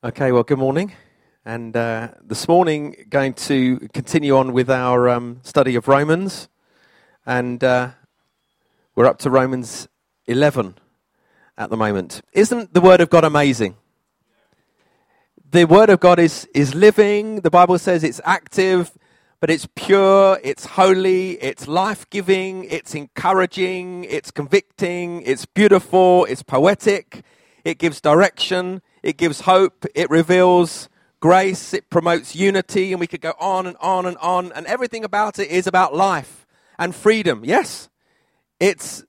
Okay, well, good morning. And this morning, going to continue on with our study of Romans. And we're up to Romans 11 at the moment. Isn't the Word of God amazing? The Word of God is living. The Bible says it's active, but it's pure, it's holy, it's life-giving, it's encouraging, it's convicting, it's beautiful, it's poetic, it gives direction. It gives hope, it reveals grace, it promotes unity, and we could go on and on and on, and everything about it is about life and freedom. Yes? It's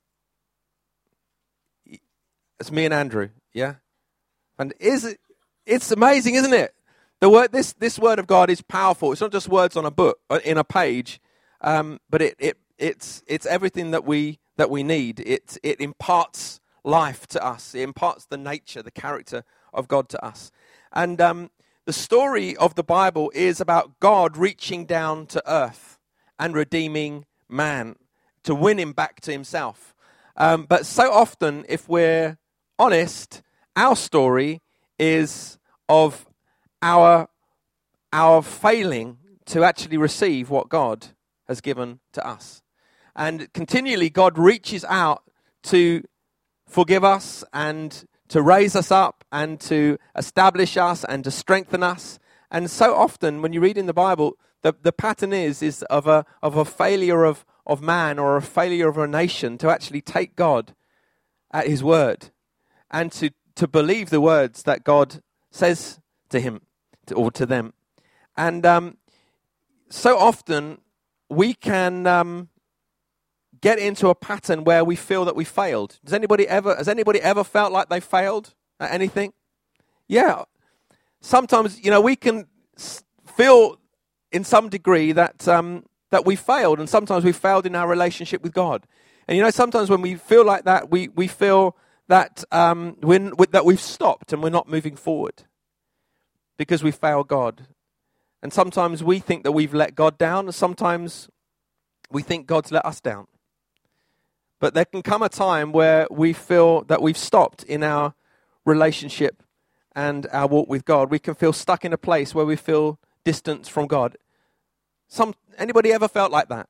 me and Andrew, yeah? And it's amazing, isn't it? This word of God is powerful. It's not just words on a book, in a page, but it's everything that we need. It imparts life to us. It imparts the nature, the character of God to us. And the story of the Bible is about God reaching down to earth and redeeming man to win him back to himself. But so often, if we're honest, our story is of our failing to actually receive what God has given to us. And continually, God reaches out to forgive us and to raise us up and to establish us and to strengthen us. And so often when you read in the Bible, the pattern is of a failure of man or a failure of a nation to actually take God at his word and to believe the words that God says to him or to them. And so often we can get into a pattern where we feel that we failed. Has anybody ever felt like they failed at anything? Yeah. Sometimes, we can feel in some degree that that we failed, and sometimes we failed in our relationship with God. And sometimes when we feel like that, we feel that that we've stopped and we're not moving forward because we failed God. And sometimes we think that we've let God down, and sometimes we think God's let us down. But there can come a time where we feel that we've stopped in our relationship and our walk with God. We can feel stuck in a place where we feel distant from God. Anybody ever felt like that?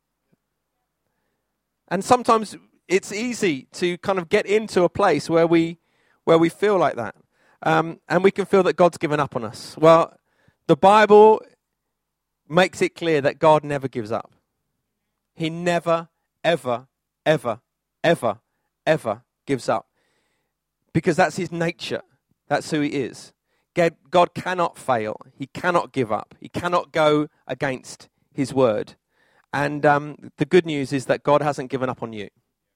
And sometimes it's easy to kind of get into a place where we feel like that. And we can feel that God's given up on us. Well, the Bible makes it clear that God never gives up. He never, ever gives up. Because that's his nature. That's who he is. God cannot fail. He cannot give up. He cannot go against his word. And the good news is that God hasn't given up on you.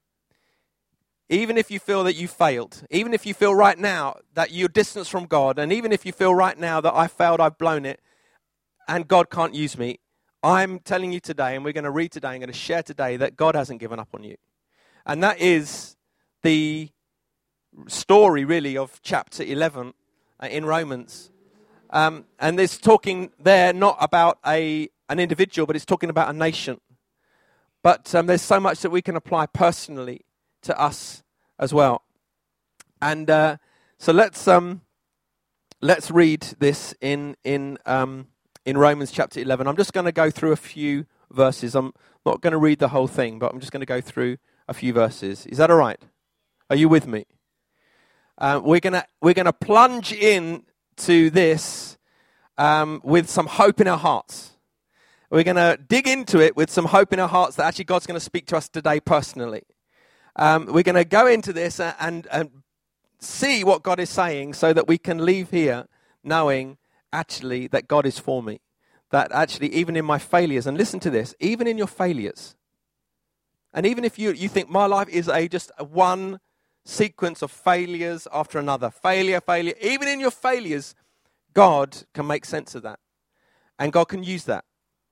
Even if you feel that you failed, even if you feel right now that you're distanced from God, and even if you feel right now that I failed, I've blown it, and God can't use me, I'm telling you today, and we're going to read today, I'm going to share today, that God hasn't given up on you. And that is the story, really, of chapter 11 in Romans. And it's talking there not about an individual, but it's talking about a nation. But there's so much that we can apply personally to us as well. And so let's read this in Romans chapter 11. I'm just going to go through a few verses. I'm not going to read the whole thing, but I'm just going to go through a few verses. Is that all right? Are you with me? We're gonna plunge in to this with some hope in our hearts. We're going to dig into it with some hope in our hearts that actually God's going to speak to us today personally. We're going to go into this and see what God is saying so that we can leave here knowing actually that God is for me. That actually even in my failures, and listen to this, even in your failures, and even if you think my life is just one sequence of failures after another, failure, even in your failures, God can make sense of that. And God can use that.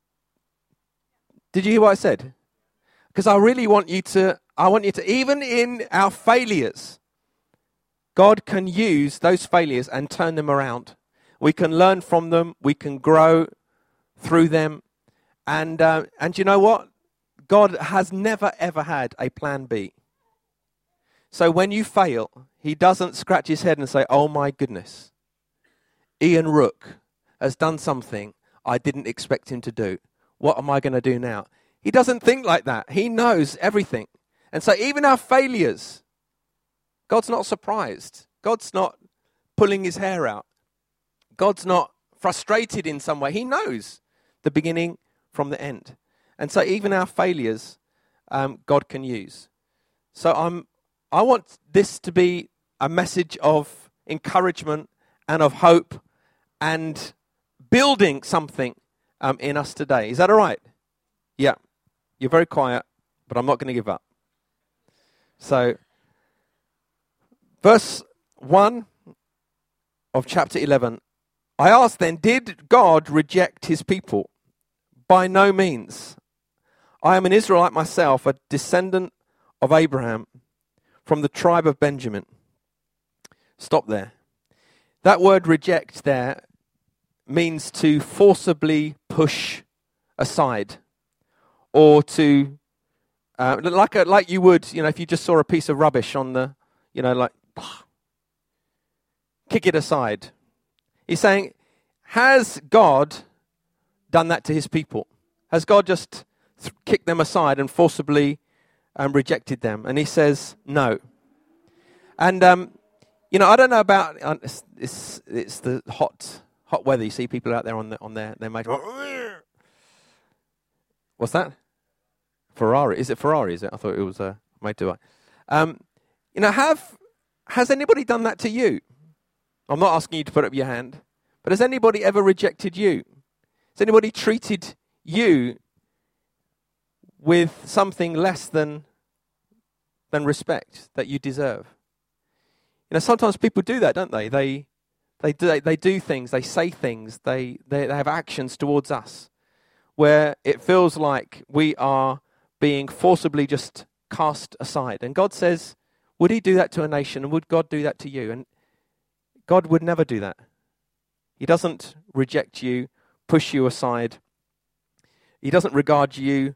Did you hear what I said? Because I really want you to, even in our failures, God can use those failures and turn them around. We can learn from them. We can grow through them. And you know what? God has never, ever had a plan B. So when you fail, he doesn't scratch his head and say, oh my goodness. Ian Rook has done something I didn't expect him to do. What am I going to do now? He doesn't think like that. He knows everything. And so even our failures, God's not surprised. God's not pulling his hair out. God's not frustrated in some way. He knows the beginning from the end. And so even our failures, God can use. So I want this to be a message of encouragement and of hope and building something in us today. Is that all right? Yeah. You're very quiet, but I'm not going to give up. So, verse 1 of chapter 11. I asked then, did God reject his people? By no means. I am an Israelite myself, a descendant of Abraham from the tribe of Benjamin. Stop there. That word reject there means to forcibly push aside, or to like you would, if you just saw a piece of rubbish on the, kick it aside. He's saying, has God done that to his people? Has God just kicked them aside and forcibly rejected them? And he says, no. And I don't know about it's the hot weather. You see people out there on their motor. What's that? Ferrari. Is it Ferrari? Is it? I thought it was motorbike. Has anybody done that to you? I'm not asking you to put up your hand, but has anybody ever rejected you? Has anybody treated you with something less than respect that you deserve? Sometimes people do that, don't they? They do things, they say things, they have actions towards us where it feels like we are being forcibly just cast aside. And God says, would he do that to a nation? And would God do that to you? And God would never do that. He doesn't reject you, push you aside. He doesn't regard you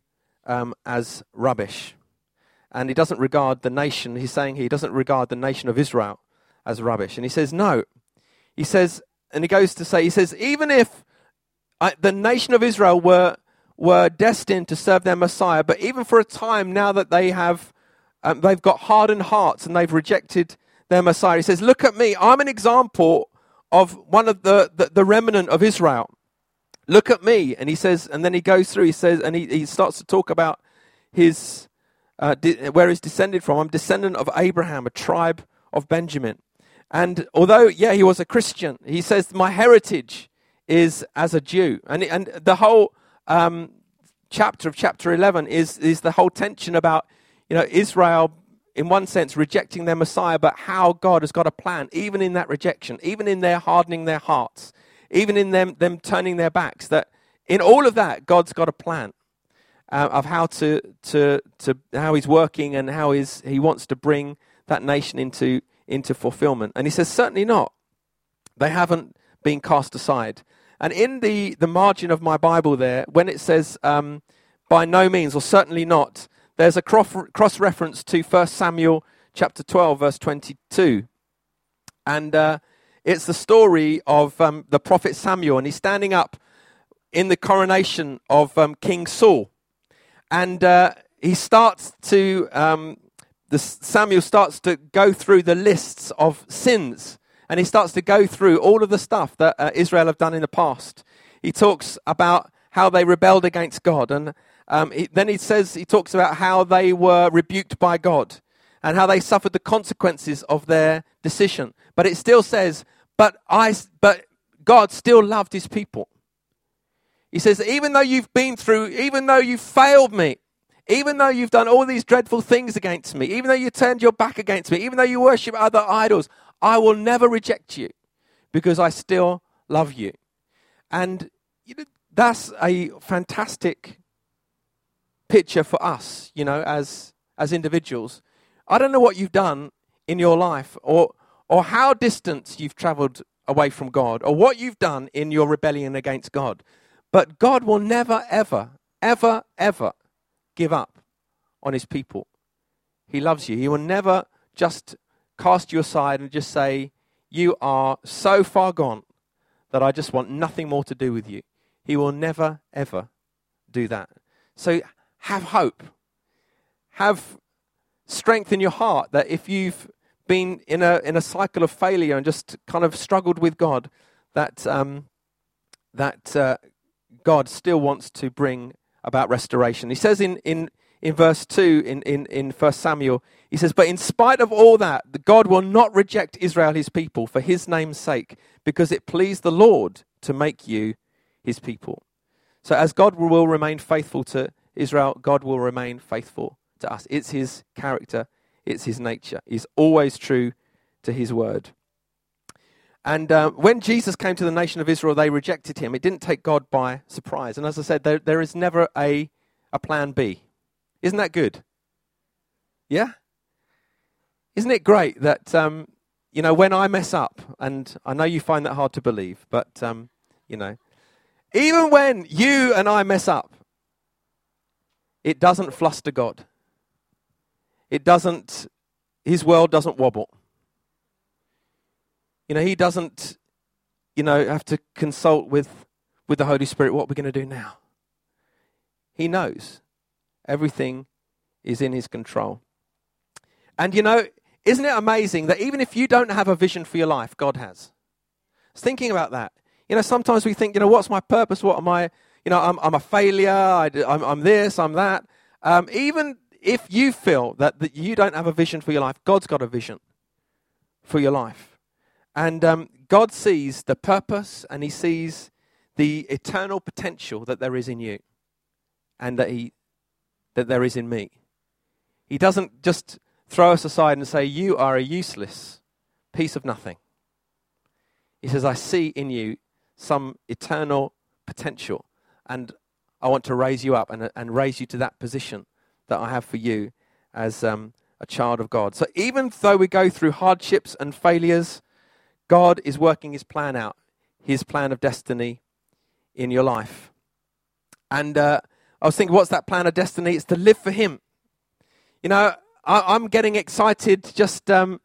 as rubbish. And he doesn't regard the nation, he's saying he doesn't regard the nation of Israel as rubbish. And he says, no. He says, and he goes to say, he says, even if the nation of Israel were destined to serve their Messiah, but even for a time now that they've got hardened hearts and they've rejected their Messiah, he says, look at me, I'm an example of one of the remnant of Israel. Look at me. And he says, and then he goes through, he says, and he starts to talk about his where he's descended from. I'm descendant of Abraham, a tribe of Benjamin. And although, he was a Christian, he says, my heritage is as a Jew. And the whole chapter of chapter 11 is the whole tension about, Israel, in one sense, rejecting their Messiah, but how God has got a plan, even in that rejection, even in their hardening their hearts, even in them turning their backs, that in all of that, God's got a plan of how to how he's working and how he wants to bring that nation into fulfillment. And he says, certainly not. They haven't been cast aside. And in the margin of my Bible there, when it says by no means or certainly not, there's a cross-reference to 1 Samuel chapter 12, verse 22. And it's the story of the prophet Samuel, and he's standing up in the coronation of King Saul. And he starts to, Samuel starts to go through the lists of sins. And he starts to go through all of the stuff that Israel have done in the past. He talks about how they rebelled against God. And then he talks about how they were rebuked by God and how they suffered the consequences of their decision. But it still says, but God still loved his people. He says, even though you've failed me, even though you've done all these dreadful things against me, even though you turned your back against me, even though you worship other idols, I will never reject you because I still love you. And that's a fantastic picture for us, as individuals. I don't know what you've done in your life or how distant you've traveled away from God or what you've done in your rebellion against God. But God will never, ever, ever, ever give up on his people. He loves you. He will never just cast you aside and just say, you are so far gone that I just want nothing more to do with you. He will never, ever do that. So have hope. Have strength in your heart that if you've been in a cycle of failure and just kind of struggled with God, that God still wants to bring about restoration. He says in verse 2 in 1 Samuel, he says, but in spite of all that, God will not reject Israel, his people, for his name's sake, because it pleased the Lord to make you his people. So as God will remain faithful to Israel, God will remain faithful to us. It's his character. It's his nature. He's always true to his word. And when Jesus came to the nation of Israel, they rejected him. It didn't take God by surprise. And as I said, there is never a plan B. Isn't that good? Yeah? Isn't it great that, when I mess up, and I know you find that hard to believe, but, even when you and I mess up, it doesn't fluster God. His world doesn't wobble. He doesn't, have to consult with the Holy Spirit, what we're going to do now. He knows everything is in his control. And, isn't it amazing that even if you don't have a vision for your life, God has? I was thinking about that. Sometimes we think, what's my purpose? What am I? I'm a failure. I'm this, I'm that. Even if you feel that you don't have a vision for your life, God's got a vision for your life. And God sees the purpose and he sees the eternal potential that there is in you and that there is in me. He doesn't just throw us aside and say, you are a useless piece of nothing. He says, I see in you some eternal potential and I want to raise you up and raise you to that position that I have for you as a child of God. So even though we go through hardships and failures, God is working his plan out, his plan of destiny in your life. And I was thinking, what's that plan of destiny? It's to live for him. I'm getting excited just to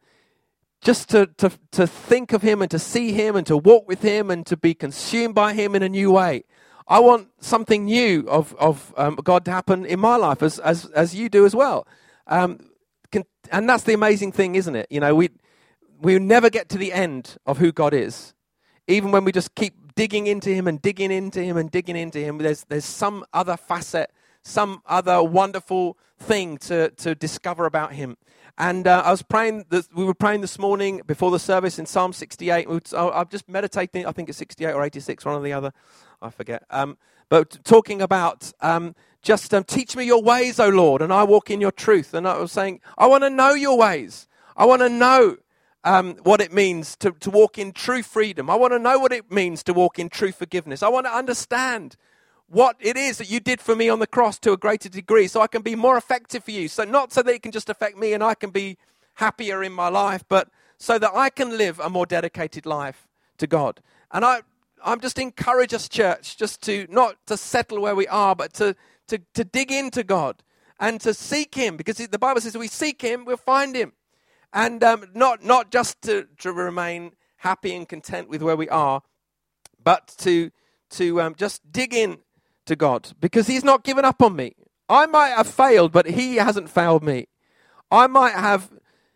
think of him and to see him and to walk with him and to be consumed by him in a new way. I want something new of God to happen in my life as you do as well. And that's the amazing thing, isn't it? We never get to the end of who God is. Even when we just keep digging into him and digging into him and digging into him, there's some other facet, some other wonderful thing to discover about him. And we were praying this morning before the service in Psalm 68. I'm just meditating, I think it's 68 or 86, one or the other, I forget. But talking about teach me your ways, O Lord, and I walk in your truth. And I was saying, I want to know your ways. I want to know what it means to walk in true freedom. I want to know what it means to walk in true forgiveness. I want to understand what it is that you did for me on the cross to a greater degree so I can be more effective for you. So not so that it can just affect me and I can be happier in my life, but so that I can live a more dedicated life to God. And I'm just encourage us, church, just to not to settle where we are, but to dig into God and to seek him, because the Bible says if we seek him, we'll find him. And not just to remain happy and content with where we are, but to just dig in to God, because he's not given up on me. I might have failed, but he hasn't failed me. I might have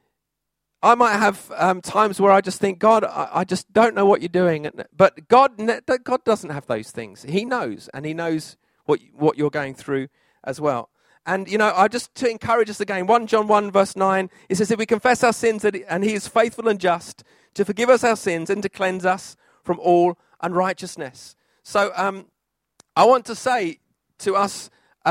times where I just think, God, I just don't know what you're doing. But God doesn't have those things. He knows, and he knows what you're going through as well. And, I just to encourage us again, 1 John 1 verse 9, it says, if we confess our sins, and he is faithful and just to forgive us our sins and to cleanse us from all unrighteousness. So I want to say to us,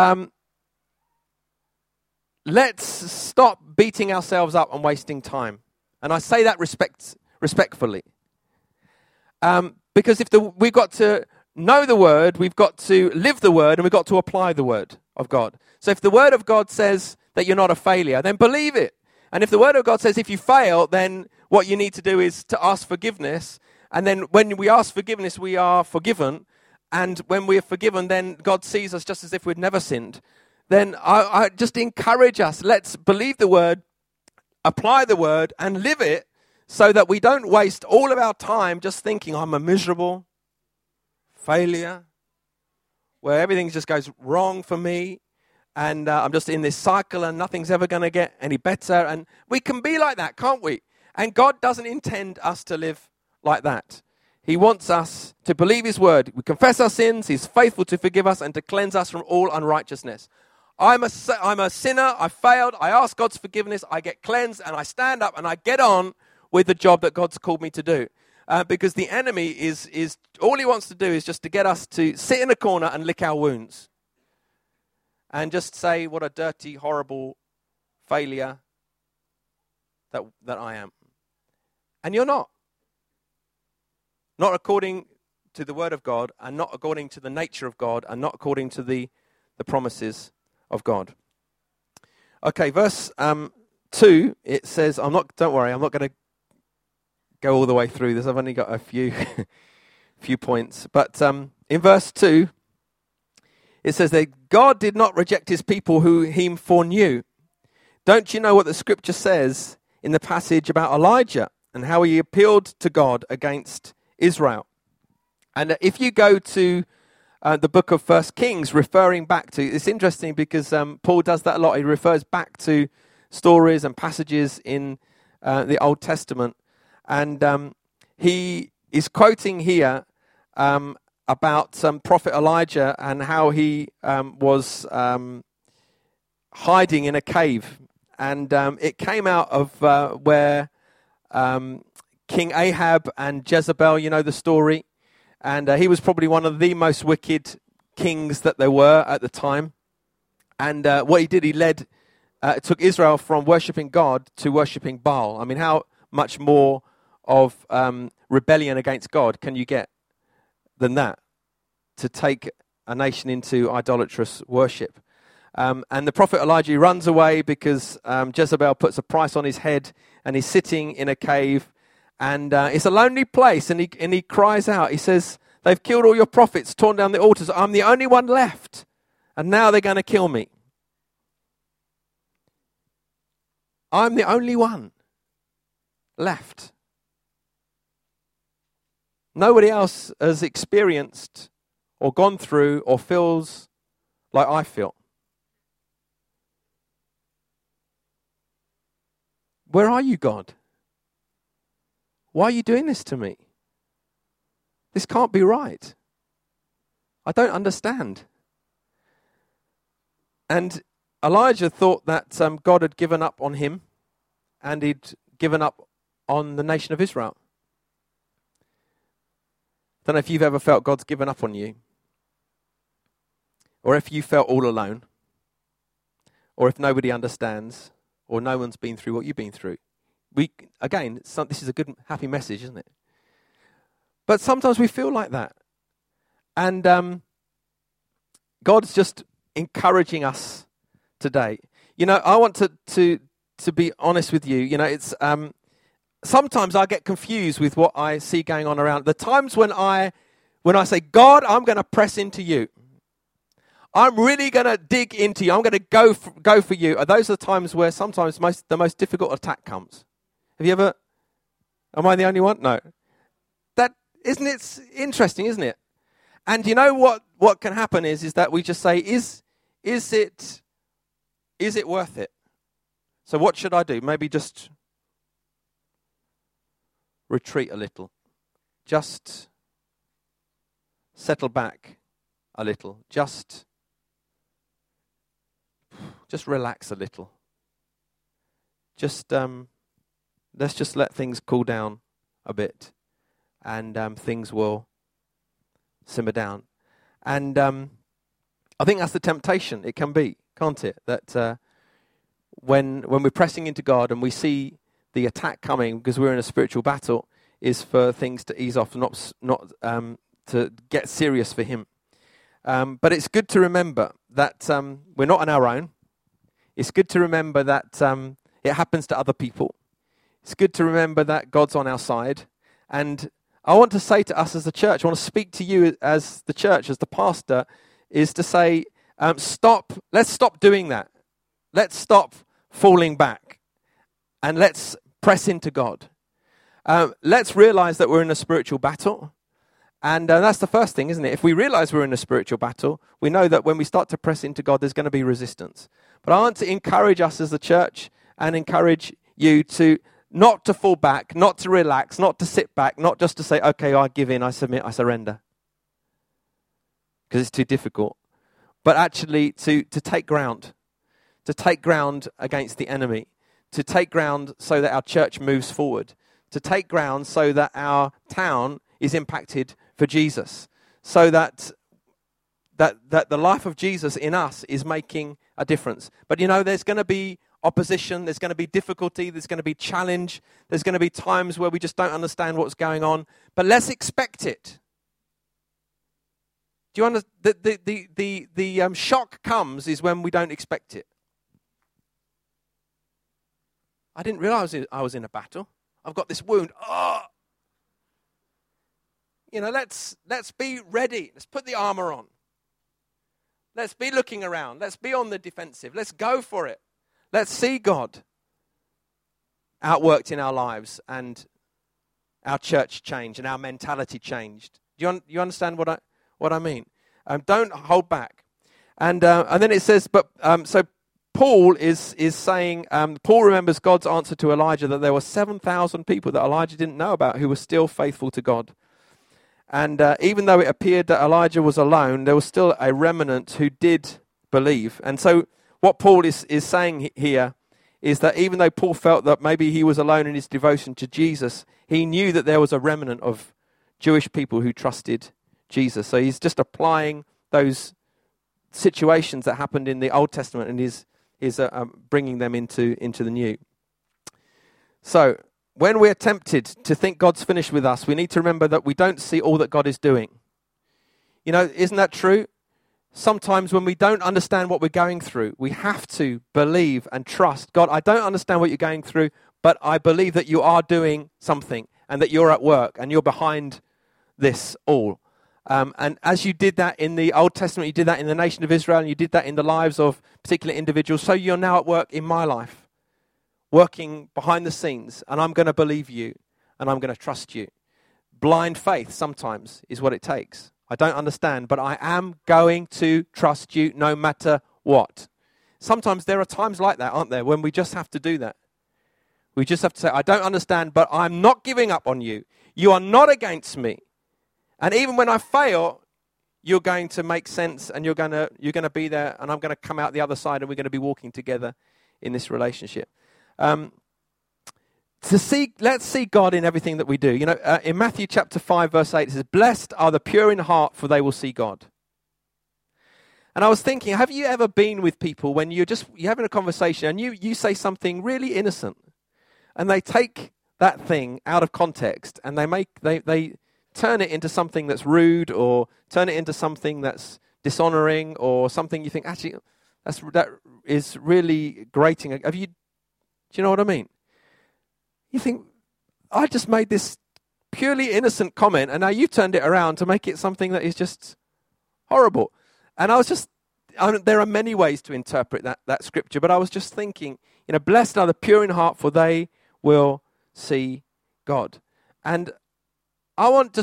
let's stop beating ourselves up and wasting time. And I say that respectfully. Because we've got to know the word, we've got to live the word, and we've got to apply the word of God. So if the word of God says that you're not a failure, then believe it. And if the word of God says if you fail, then what you need to do is to ask forgiveness. And then when we ask forgiveness, we are forgiven. And when we are forgiven, then God sees us just as if we'd never sinned. Then I just encourage us, let's believe the word, apply the word, and live it so that we don't waste all of our time just thinking, I'm miserable, failure, where everything just goes wrong for me, and I'm just in this cycle and nothing's ever going to get any better. And we can be like that, can't we? And God doesn't intend us to live like that. He wants us to believe his word. We confess our sins. He's faithful to forgive us and to cleanse us from all unrighteousness. I'm a sinner. I failed. I ask God's forgiveness. I get cleansed and I stand up and I get on with the job that God's called me to do. Because the enemy is all he wants to do is just to get us to sit in a corner and lick our wounds. And just say what a dirty, horrible failure that I am. And you're not. Not according to the word of God, and not according to the nature of God, and not according to the promises of God. Okay, verse 2, it says, don't worry, I'm not going to go all the way through this. I've only got a few points. But in verse 2, it says that God did not reject his people who he foreknew. Don't you know what the scripture says in the passage about Elijah and how he appealed to God against Israel? And if you go to the book of 1 Kings, referring back to, it's interesting because Paul does that a lot. He refers back to stories and passages in the Old Testament. And he is quoting here about Prophet Elijah and how he was hiding in a cave. And it came out of where King Ahab and Jezebel, you know the story. And he was probably one of the most wicked kings that there were at the time. And what he did, he took Israel from worshipping God to worshipping Baal. I mean, how much more of rebellion against God can you get than that? To take a nation into idolatrous worship. And the prophet Elijah runs away because Jezebel puts a price on his head, and he's sitting in a cave. And it's a lonely place, and he cries out. He says, they've killed all your prophets, torn down the altars. I'm the only one left, and now they're going to kill me. I'm the only one left. Nobody else has experienced or gone through or feels like I feel. Where are you, God? Why are you doing this to me? This can't be right. I don't understand. And Elijah thought that God had given up on him, and he'd given up on the nation of Israel. I don't know if you've ever felt God's given up on you, or if you felt all alone, or if nobody understands, or no one's been through what you've been through. This is a good, happy message, isn't it? But sometimes we feel like that. And God's just encouraging us today. You know, I want to be honest with you. You know, it's sometimes I get confused with what I see going on around. The times when I say, God, I'm going to press into you. I'm really going to dig into you. I'm going to go for you. Those are the times where sometimes the most difficult attack comes. Have you ever? Am I the only one? No. Isn't it interesting, isn't it? And you know what can happen is that we just say, is it worth it? So what should I do? Maybe just retreat a little. Just settle back a little. Just relax a little. Let's just let things cool down a bit, and things will simmer down. And I think that's the temptation. It can be, can't it? That when we're pressing into God and we see the attack coming because we're in a spiritual battle, is for things to ease off, not to get serious for Him. But it's good to remember that we're not on our own. It's good to remember that it happens to other people. It's good to remember that God's on our side. And I want to say to us as the church, I want to speak to you as the church, as the pastor, is to say, let's stop doing that. Let's stop falling back. And let's press into God. Let's realize that we're in a spiritual battle. And that's the first thing, isn't it? If we realize we're in a spiritual battle, we know that when we start to press into God, there's going to be resistance. But I want to encourage us as a church and encourage you to not to fall back, not to relax, not to sit back, not just to say, okay, I give in, I submit, I surrender. Because it's too difficult. But actually to take ground against the enemy, to take ground so that our church moves forward, to take ground so that our town is impacted for Jesus, so that the life of Jesus in us is making a difference. But there's going to be opposition, there's going to be difficulty, there's going to be challenge, there's going to be times where we just don't understand what's going on, but let's expect it. Do you understand? The shock comes is when we don't expect it. I didn't realize I was in a battle. I've got this wound. Oh! Let's be ready. Let's put the armor on. Let's be looking around. Let's be on the defensive. Let's go for it. Let's see God outworked in our lives and our church changed and our mentality changed. Do you understand what I mean? Don't hold back. And then it says, so Paul is saying, Paul remembers God's answer to Elijah that there were 7,000 people that Elijah didn't know about who were still faithful to God. And even though it appeared that Elijah was alone, there was still a remnant who did believe. And so what Paul is saying here is that even though Paul felt that maybe he was alone in his devotion to Jesus, he knew that there was a remnant of Jewish people who trusted Jesus. So he's just applying those situations that happened in the Old Testament and is bringing them into the New. So when we're tempted to think God's finished with us, we need to remember that we don't see all that God is doing. Isn't that true? Sometimes when we don't understand what we're going through, we have to believe and trust. God, I don't understand what you're going through, but I believe that you are doing something and that you're at work and you're behind this all. And as you did that in the Old Testament, you did that in the nation of Israel, and you did that in the lives of particular individuals, so you're now at work in my life, working behind the scenes, and I'm going to believe you, and I'm going to trust you. Blind faith sometimes is what it takes. I don't understand, but I am going to trust you no matter what. Sometimes there are times like that, aren't there, when we just have to do that. We just have to say, I don't understand, but I'm not giving up on you. You are not against me. And even when I fail, you're going to make sense, and you're going to be there, and I'm going to come out the other side, and we're going to be walking together in this relationship. Let's see God in everything that we do. In Matthew chapter 5, verse 8, it says, "Blessed are the pure in heart, for they will see God." And I was thinking, have you ever been with people when you're having a conversation and you say something really innocent, and they take that thing out of context and they turn it into something that's rude, or turn it into something that's dishonoring, or something you think, actually, that is really grating. Do you know what I mean? You think, I just made this purely innocent comment, and now you turned it around to make it something that is just horrible. And there are many ways to interpret that scripture, but I was just thinking, blessed are the pure in heart, for they will see God. And I want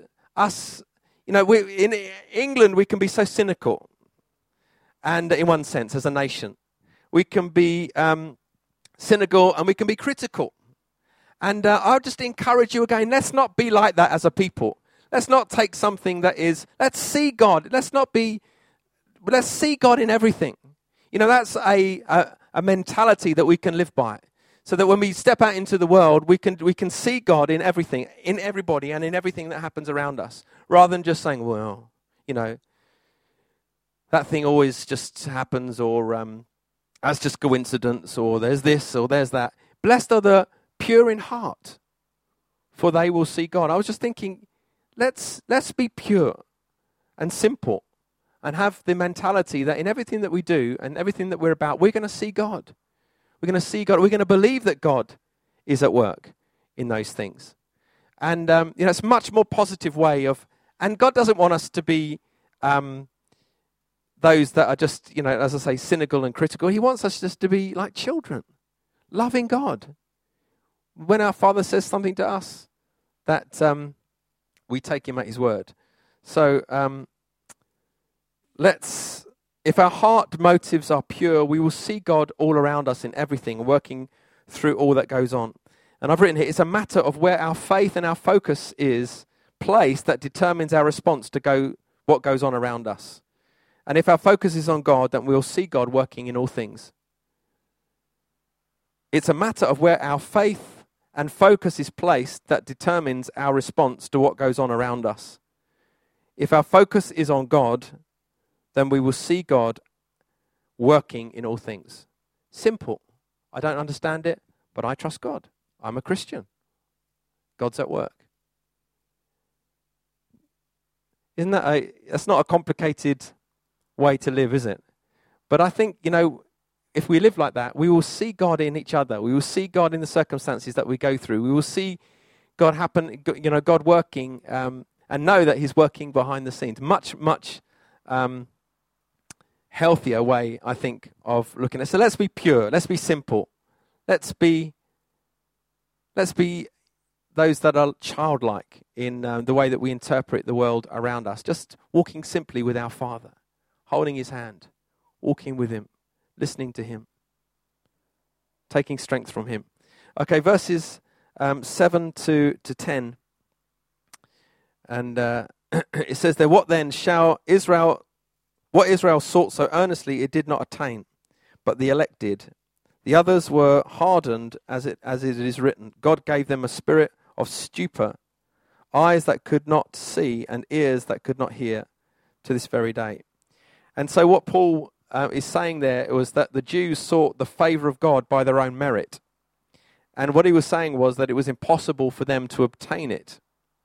in England, we can be so cynical. And in one sense, as a nation, we can be cynical and we can be critical. And I'll just encourage you again, let's not be like that as a people. Let's not take something that is, let's see God. Let's see God in everything. That's a mentality that we can live by. So that when we step out into the world, we can see God in everything, in everybody, and in everything that happens around us. Rather than just saying, well, that thing always just happens, or that's just coincidence, or there's this, or there's that. Blessed are the pure in heart, for they will see God. I was just thinking, let's be pure and simple, and have the mentality that in everything that we do and everything that we're about, we're going to see God. We're going to see God. We're going to believe that God is at work in those things. And it's a much more positive way of, and God doesn't want us to be those that are just, as I say, cynical and critical. He wants us just to be like children, loving God. When our Father says something to us that We take him at his word. So if our heart motives are pure, we will see God all around us in everything, working through all that goes on. And I've written here, it's a matter of where our faith and our focus is placed that determines our response to what goes on around us. And if our focus is on God, then we'll see God working in all things. It's a matter of where our faith and focus is placed that determines our response to what goes on around us. If our focus is on God, then we will see God working in all things. Simple. I don't understand it, but I trust God. I'm a Christian. God's at work. That's not a complicated way to live, is it? But I think, if we live like that, we will see God in each other. We will see God in the circumstances that we go through. We will see God happen, God working, and know that he's working behind the scenes. Much, much healthier way, I think, of looking at it. So let's be pure. Let's be simple. Let's be those that are childlike in the way that we interpret the world around us. Just walking simply with our Father, holding his hand, walking with him, listening to him, taking strength from him. Okay, verses 7 to 10. And it says there, what Israel sought so earnestly it did not attain, but the elect did. The others were hardened, as it is written. God gave them a spirit of stupor, eyes that could not see and ears that could not hear, to this very day. And so what Paul is saying there was that the Jews sought the favor of God by their own merit. And what he was saying was that it was impossible for them to obtain it.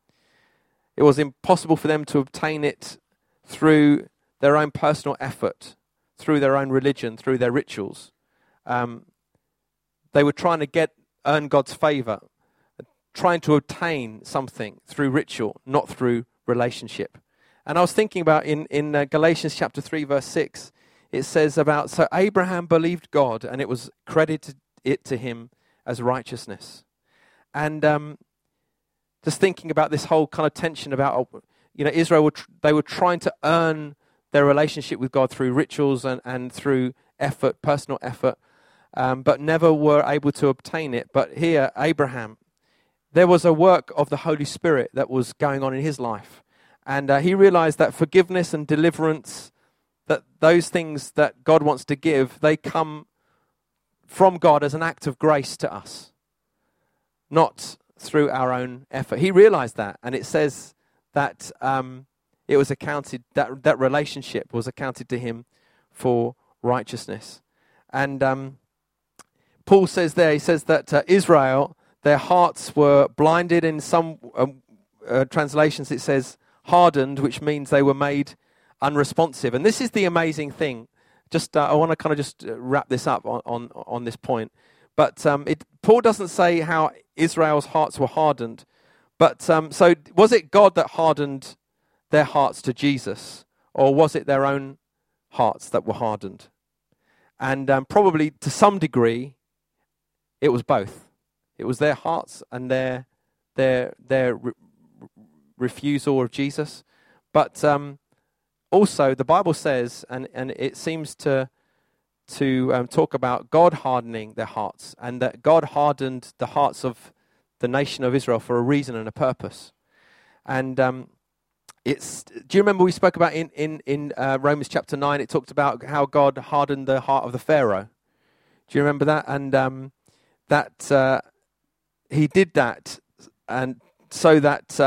It was impossible for them to obtain it through their own personal effort, through their own religion, through their rituals. They were trying to earn God's favor, trying to obtain something through ritual, not through relationship. And I was thinking about in Galatians chapter 3, verse 6, it says about, so Abraham believed God, and it was credited to him as righteousness. And just thinking about this whole kind of tension about, Israel, they were trying to earn their relationship with God through rituals and through effort, personal effort, but never were able to obtain it. But here, Abraham, there was a work of the Holy Spirit that was going on in his life. And he realized that forgiveness and deliverance, that those things that God wants to give, they come from God as an act of grace to us, not through our own effort. He realized that, and it says that it was accounted, that relationship was accounted to him for righteousness. And Paul says there, he says that Israel, their hearts were blinded. In some translations it says hardened, which means they were made unresponsive. And this is the amazing thing. Just I want to kind of just wrap this up on this point. But Paul doesn't say how Israel's hearts were hardened. But so was it God that hardened their hearts to Jesus, or was it their own hearts that were hardened? And probably to some degree, it was both. It was their hearts and their refusal of Jesus. But also, the Bible says, and it seems to talk about God hardening their hearts, and that God hardened the hearts of the nation of Israel for a reason and a purpose. And do you remember we spoke about in Romans chapter 9, it talked about how God hardened the heart of the Pharaoh. Do you remember that? And that he did that, and so that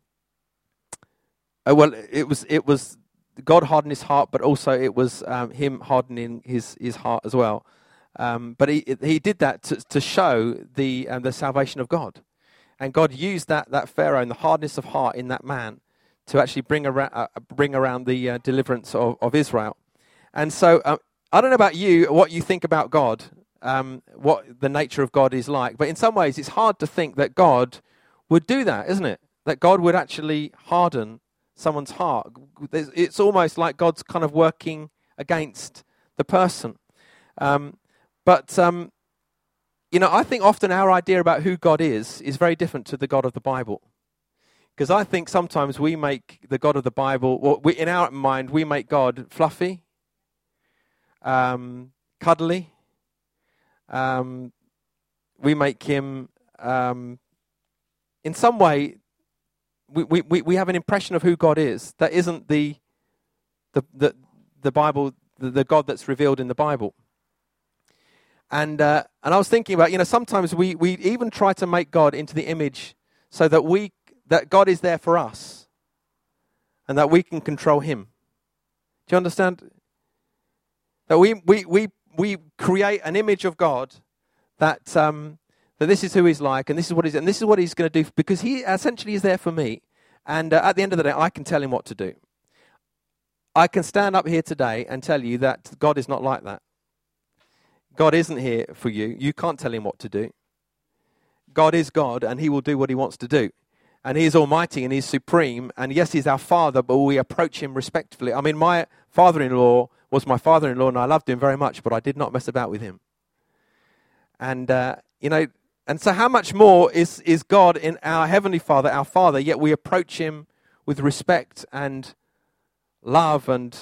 it was God hardened his heart, but also it was him hardening his heart as well. But he did that to show the salvation of God, and God used that Pharaoh and the hardness of heart in that man to actually bring around the deliverance of Israel. And so I don't know about you, what you think about God, what the nature of God is like, but in some ways it's hard to think that God would do that, isn't it? That God would actually harden someone's heart. It's almost like God's kind of working against the person. But I think often our idea about who God is very different to the God of the Bible. Because I think sometimes we make the God of the Bible, in our mind, we make God fluffy, cuddly. We make him, in some way, we have an impression of who God is. That isn't the Bible, the God that's revealed in the Bible. And I was thinking about, sometimes we even try to make God into the image so that that God is there for us and that we can control him. Do you understand? That we create an image of God that this is who he's like, and this is what he's going to do, because he essentially is there for me. And at the end of the day, I can tell him what to do. I can stand up here today and tell you that God is not like that. God isn't here for you. You can't tell him what to do. God is God, and he will do what he wants to do. And he is almighty, and he's supreme. And yes, he's our father, but we approach him respectfully. I mean, my father-in-law was my father-in-law, and I loved him very much, but I did not mess about with him. And, and so how much more is God in our Heavenly Father, our Father, yet we approach him with respect and love, and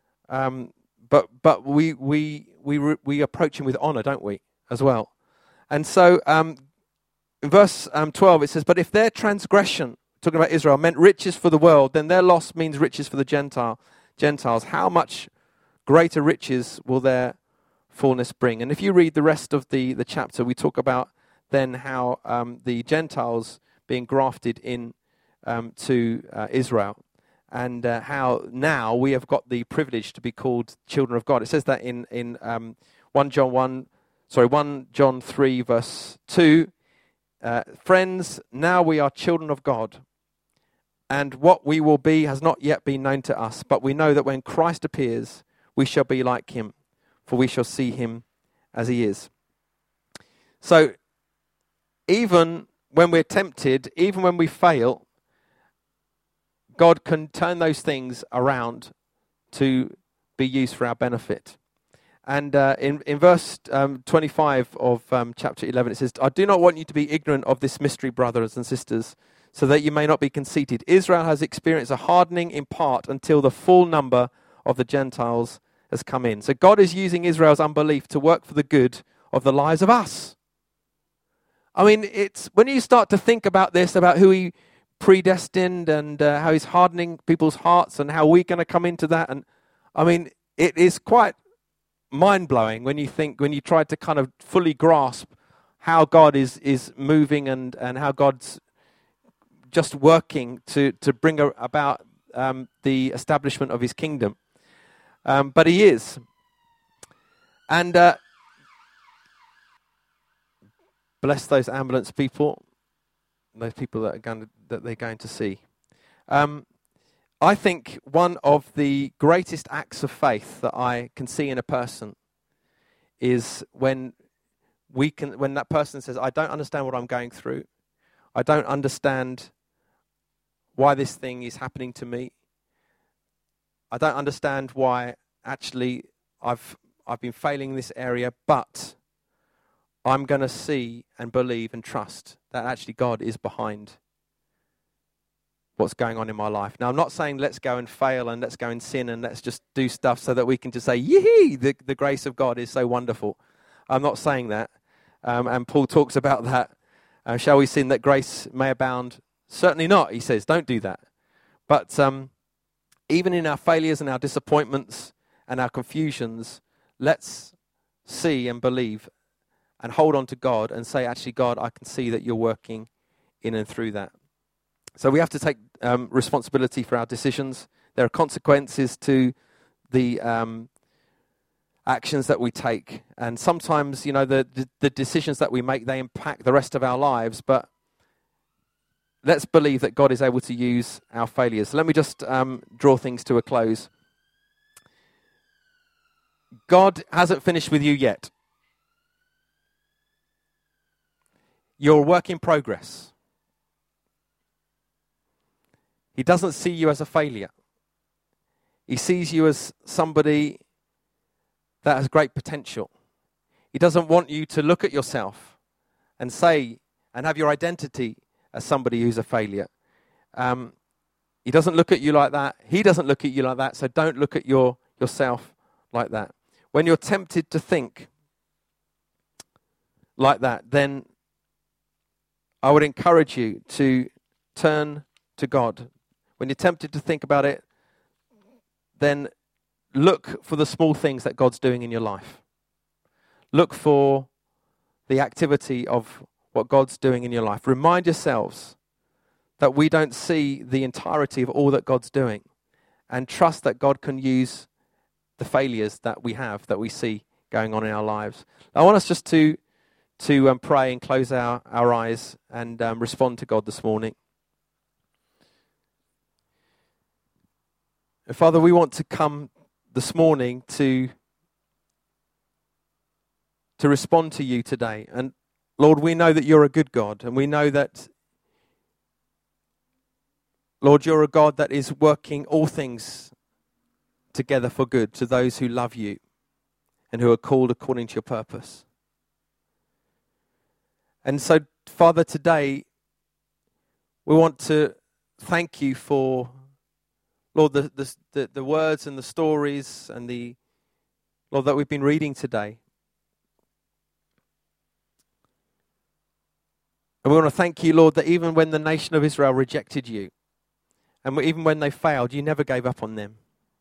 but we approach him with honor, don't we, as well? And so in verse 12 it says, but if their transgression, talking about Israel, meant riches for the world, then their loss means riches for the Gentiles. How much greater riches will their fullness bring? And if you read the rest of the chapter, we talk about then how the Gentiles being grafted in to Israel, and how now we have got the privilege to be called children of God. It says that in 1 John 3 verse 2, friends, now we are children of God, and what we will be has not yet been known to us, but we know that when Christ appears, we shall be like him, for we shall see him as he is. So even when we're tempted, even when we fail, God can turn those things around to be used for our benefit. And in verse 25 of chapter 11, it says, I do not want you to be ignorant of this mystery, brothers and sisters, so that you may not be conceited. Israel has experienced a hardening in part until the full number of the Gentiles has come in. So God is using Israel's unbelief to work for the good of the lives of us. I mean, it's when you start to think about this, about who he predestined and how he's hardening people's hearts and how we're going to come into that. And I mean, it is quite mind-blowing when you try to kind of fully grasp how God is moving and how God's just working to bring about the establishment of his kingdom. But he is. And bless those ambulance people, those people that they're going to see. I think one of the greatest acts of faith that I can see in a person is when that person says, I don't understand what I'm going through. I don't understand why this thing is happening to me. I don't understand why actually I've been failing in this area, but I'm going to see and believe and trust that actually God is behind what's going on in my life. Now, I'm not saying let's go and fail and let's go and sin and let's just do stuff so that we can just say, yee, the grace of God is so wonderful. I'm not saying that. And Paul talks about that. Shall we sin that grace may abound? Certainly not, he says. Don't do that. But even in our failures and our disappointments and our confusions, let's see and believe and hold on to God and say, actually, God, I can see that you're working in and through that. So we have to take responsibility for our decisions. There are consequences to the actions that we take. And sometimes, the decisions that we make, they impact the rest of our lives. But let's believe that God is able to use our failures. Let me just draw things to a close. God hasn't finished with you yet. You're a work in progress. He doesn't see you as a failure. He sees you as somebody that has great potential. He doesn't want you to look at yourself and say, and have your identity as somebody who's a failure. He doesn't look at you like that. He doesn't look at you like that. So don't look at yourself like that. When you're tempted to think like that, then I would encourage you to turn to God. When you're tempted to think about it, then look for the small things that God's doing in your life. Look for the activity of what God's doing in your life. Remind yourselves that we don't see the entirety of all that God's doing, and trust that God can use the failures that we have, that we see going on in our lives. I want us just to pray and close our eyes and respond to God this morning. And Father, we want to come this morning to respond to you today. And Lord, we know that you're a good God, and we know that, Lord, you're a God that is working all things together for good to those who love you and who are called according to your purpose. And so, Father, today we want to thank you for, Lord, the words and the stories and the, Lord, that we've been reading today. And we want to thank you, Lord, that even when the nation of Israel rejected you, and even when they failed, you never gave up on them.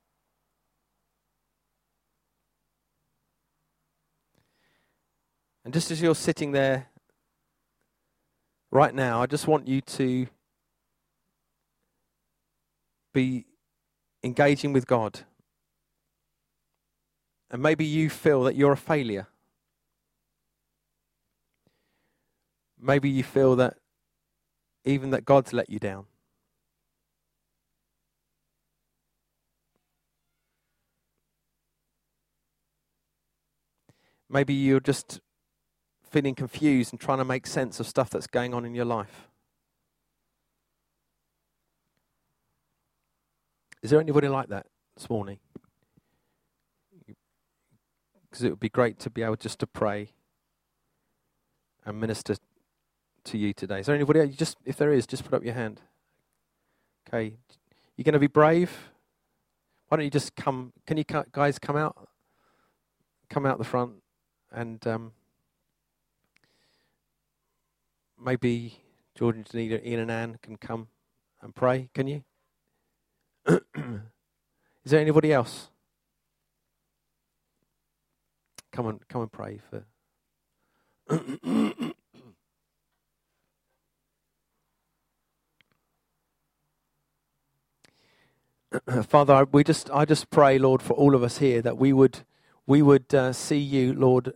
And just as you're sitting there right now, I just want you to be engaging with God. And maybe you feel that you're a failure. Maybe you feel that even that God's let you down. Maybe you're just feeling confused and trying to make sense of stuff that's going on in your life. Is there anybody like that this morning? Because it would be great to be able just to pray and minister to you today. Is there anybody else? If there is, just put up your hand. Okay. You're going to be brave? Why don't you just come? Can you guys come out? Come out the front. And maybe George and Janita, Ian and Anne can come and pray. Can you? Is there anybody else? Come and pray for. Father, I just pray, Lord, for all of us here that we would see you, Lord,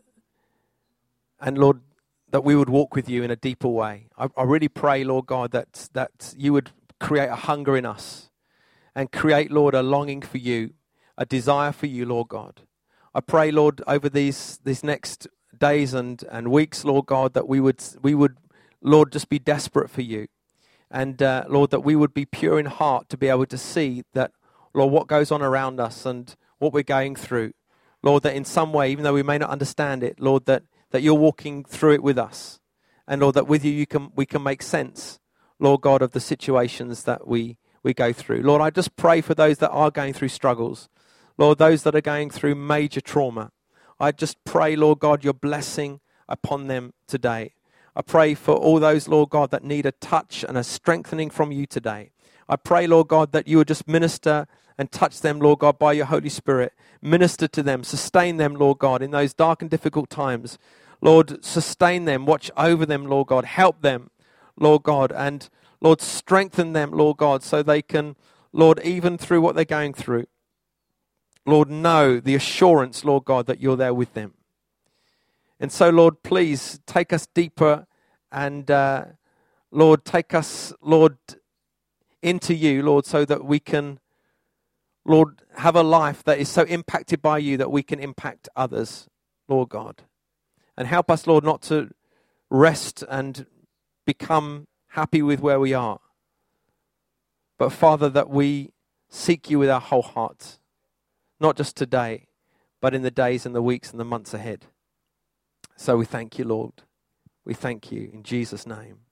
and Lord, that we would walk with you in a deeper way. I really pray, Lord God, that you would create a hunger in us and create, Lord, a longing for you, a desire for you, Lord God. I pray, Lord, over these next days and weeks, Lord God, that we would, Lord, just be desperate for you. And, Lord, that we would be pure in heart to be able to see that, Lord, what goes on around us and what we're going through. Lord, that in some way, even though we may not understand it, Lord, that you're walking through it with us. And, Lord, that with you, we can make sense, Lord God, of the situations that we go through. Lord, I just pray for those that are going through struggles. Lord, those that are going through major trauma. I just pray, Lord God, your blessing upon them today. I pray for all those, Lord God, that need a touch and a strengthening from you today. I pray, Lord God, that you would just minister and touch them, Lord God, by your Holy Spirit. Minister to them, sustain them, Lord God, in those dark and difficult times. Lord, sustain them, watch over them, Lord God. Help them, Lord God, and Lord, strengthen them, Lord God, so they can, Lord, even through what they're going through, Lord, know the assurance, Lord God, that you're there with them. And so, Lord, please take us deeper and, Lord, take us, Lord, into you, Lord, so that we can, Lord, have a life that is so impacted by you that we can impact others, Lord God. And help us, Lord, not to rest and become happy with where we are. But, Father, that we seek you with our whole heart. Not just today, but in the days and the weeks and the months ahead. So we thank you, Lord. We thank you in Jesus' name.